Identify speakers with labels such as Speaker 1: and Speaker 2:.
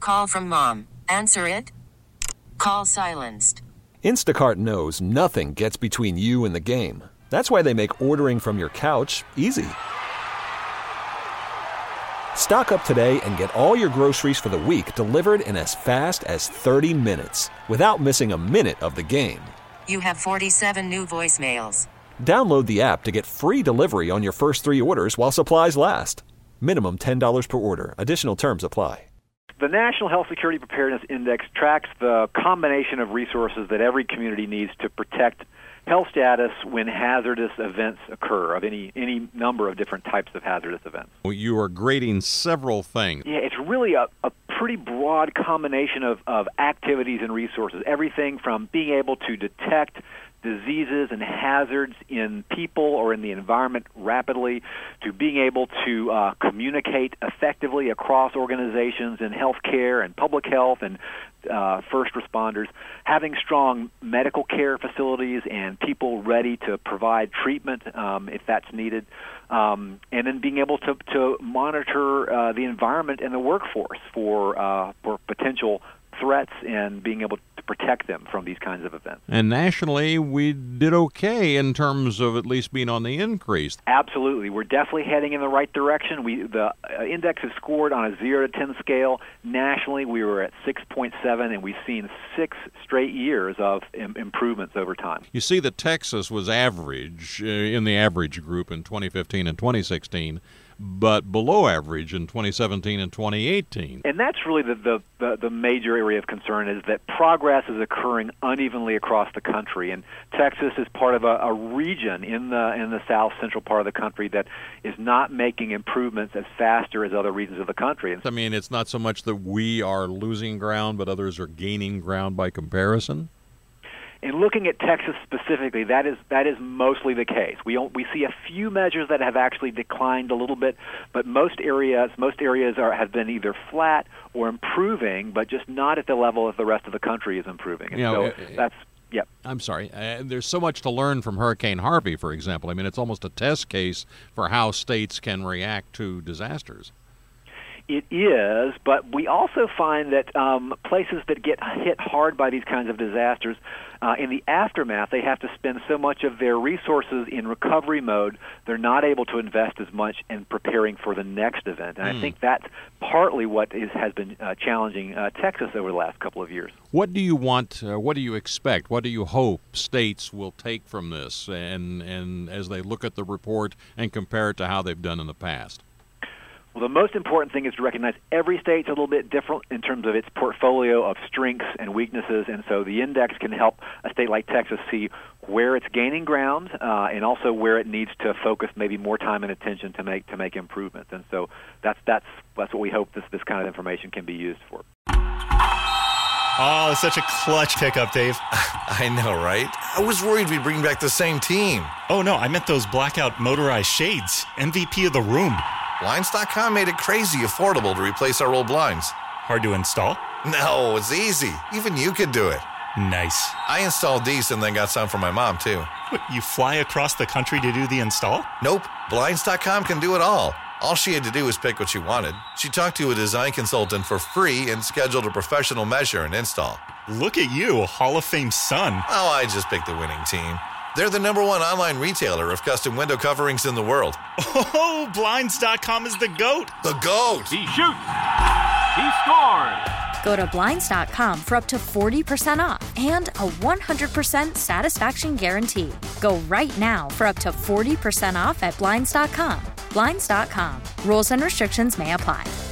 Speaker 1: call from mom. Answer it. Call silenced.
Speaker 2: Instacart knows nothing gets between you and the game. That's why they make ordering from your couch easy. Stock up today and get all your groceries for the week delivered in as fast as 30 minutes without missing a minute of the game.
Speaker 1: You have 47 new voicemails.
Speaker 2: Download the app to get free delivery on your first 3 orders while supplies last. Minimum $10 per order. Additional terms apply.
Speaker 3: The National Health Security Preparedness Index tracks the combination of resources that every community needs to protect health status when hazardous events occur, of any number of different types of hazardous events.
Speaker 4: Well, you are grading several things.
Speaker 3: Yeah, it's really a pretty broad combination of activities and resources, everything from being able to detect diseases and hazards in people or in the environment rapidly, to being able to communicate effectively across organizations in healthcare and public health and first responders, having strong medical care facilities and people ready to provide treatment if that's needed, and then being able to monitor the environment and the workforce for potential threats and being able to protect them from these kinds of events.
Speaker 4: And nationally, we did okay in terms of at least being on the increase.
Speaker 3: Absolutely. We're definitely heading in the right direction. The index is scored on a 0 to 10 scale. Nationally, we were at 6.7, and we've seen 6 straight years of improvements over time.
Speaker 4: You see that Texas was average in the average group in 2015 and 2016, but below average in 2017 and 2018.
Speaker 3: And that's really the major area of concern, is that progress is occurring unevenly across the country. And Texas is part of a region in the south central part of the country that is not making improvements as faster as other regions of the country.
Speaker 4: I mean, it's not so much that we are losing ground, but others are gaining ground by comparison.
Speaker 3: In looking at Texas specifically, that is mostly the case. We see a few measures that have actually declined a little bit, but most areas have been either flat or improving, but just not at the level that the rest of the country is improving. And that's. Yep.
Speaker 4: I'm sorry. There's so much to learn from Hurricane Harvey, for example. I mean, it's almost a test case for how states can react to disasters.
Speaker 3: It is, but we also find that places that get hit hard by these kinds of disasters, in the aftermath, they have to spend so much of their resources in recovery mode, they're not able to invest as much in preparing for the next event. And I think that's partly what has been challenging Texas over the last couple of years.
Speaker 4: What do you want, what do you expect, what do you hope states will take from this and as they look at the report and compare it to how they've done in the past?
Speaker 3: Well, the most important thing is to recognize every state's a little bit different in terms of its portfolio of strengths and weaknesses, and so the index can help a state like Texas see where it's gaining ground and also where it needs to focus maybe more time and attention to make improvements. And so that's what we hope this kind of information can be used for.
Speaker 5: Oh, such a clutch pickup, Dave.
Speaker 6: I know, right? I was worried we'd bring back the same team.
Speaker 5: Oh, no, I meant those blackout motorized shades. MVP of the room.
Speaker 6: Blinds.com made it crazy affordable to replace our old blinds.
Speaker 5: Hard to install?
Speaker 6: No, it's easy. Even you could do it.
Speaker 5: Nice.
Speaker 6: I installed these and then got some for my mom, too.
Speaker 5: What, you fly across the country to do the install?
Speaker 6: Nope. Blinds.com can do it all. All she had to do was pick what she wanted. She talked to a design consultant for free and scheduled a professional measure and install.
Speaker 5: Look at you, a Hall of Fame son.
Speaker 6: Oh, I just picked the winning team. They're the #1 online retailer of custom window coverings in the world.
Speaker 5: Oh, Blinds.com is the GOAT.
Speaker 6: The GOAT!
Speaker 7: He shoots. He scores.
Speaker 8: Go to Blinds.com for up to 40% off and a 100% satisfaction guarantee. Go right now for up to 40% off at Blinds.com. Blinds.com. Rules and restrictions may apply.